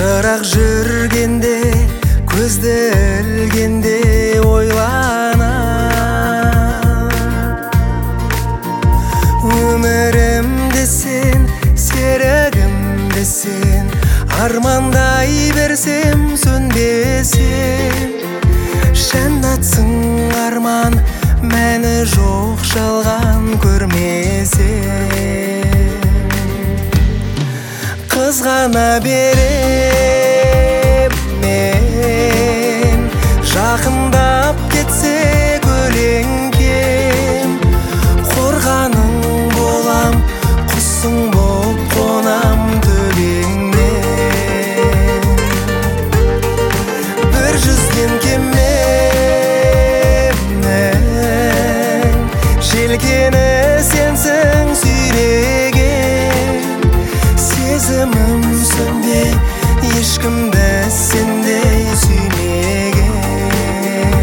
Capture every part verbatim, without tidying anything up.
Жырақ жүргенде, көзді ілгенде ойланам. Өмірімде сен, серігімде сен, армандай берсем сөнбесем. Жәннатсың арман, мәні жоқ жалған көрмесем. Қызғана берем мен, жақындап кетсе көлеңкем. Қорғаның болам, құсың боп қонам төбеңнен. Бір жүзген кеменің желкені сенсің сүйреген. Сезімім сөнбей, ешкімді сендей сүймеген.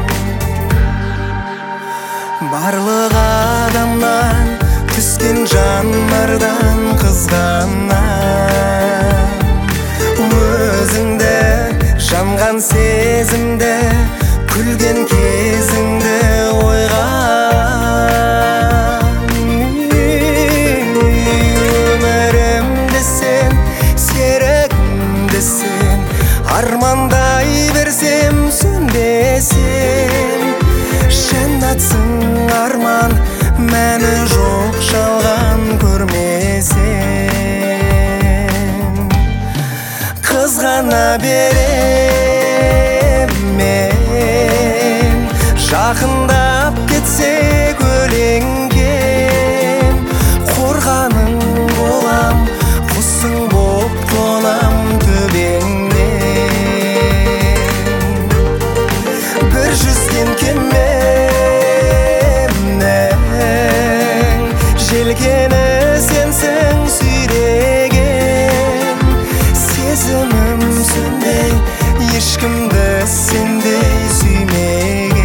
Барлық адамнан түскен жанардан қызғанам. Өзіңді, жанған сезімді, күлген кезіңді ойға алам. Өмірімде сен, серігімде сен, армандай берсем сөнбесем. Жәннатсың арман, мәні жоқ жалған көрмесем. Қызғана берем мен, жақындап кетсе көлеңкем. Қорғаның болам, құсың боп қонам төбеңнен. Бір жүзген кеменің желкені сенсің сүйреген. Сезімім сөнбей, ешкімді сендей сүймеген.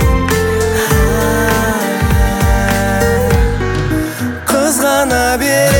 Қызғана берем